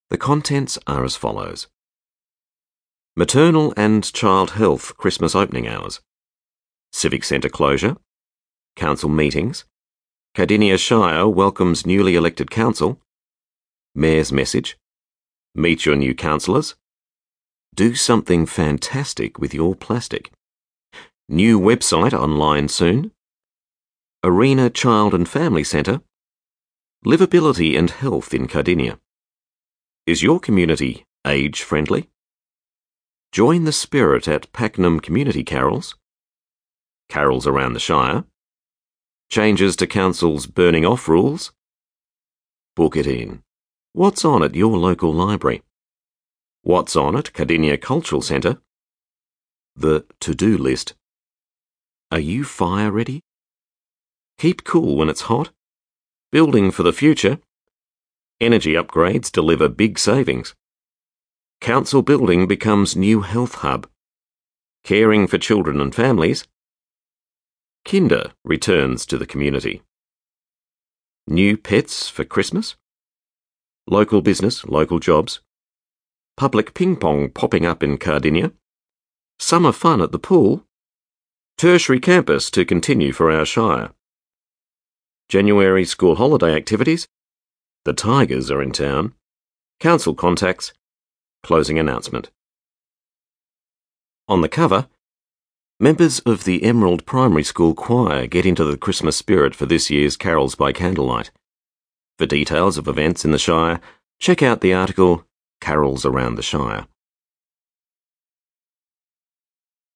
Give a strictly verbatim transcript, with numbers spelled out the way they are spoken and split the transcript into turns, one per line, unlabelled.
The contents are as follows. Maternal and Child Health Christmas opening hours. Civic Centre closure. Council meetings. Cardinia Shire welcomes newly elected council. Mayor's message. Meet your new councillors. Do something fantastic with your plastic. New website online soon. Arena Child and Family Centre. Livability and health in Cardinia. Is your community age-friendly? Join the spirit at Pakenham Community Carols. Carols around the Shire. Changes to Council's burning off rules. Book it in. What's on at your local library? What's on at Cardinia Cultural Centre? The to-do list. Are you fire ready? Keep cool when it's hot. Building for the future. Energy upgrades deliver big savings. Council building becomes new health hub. Caring for children and families. Kinder returns to the community. New pets for Christmas. Local business, local jobs. Public ping pong popping up in Cardinia. Summer fun at the pool. Tertiary campus to continue for our Shire. January school holiday activities. The Tigers are in town. Council contacts. Closing announcement. On the cover, members of the Emerald Primary School Choir get into the Christmas spirit for this year's Carols by Candlelight. For details of events in the Shire, check out the article Carols Around the Shire.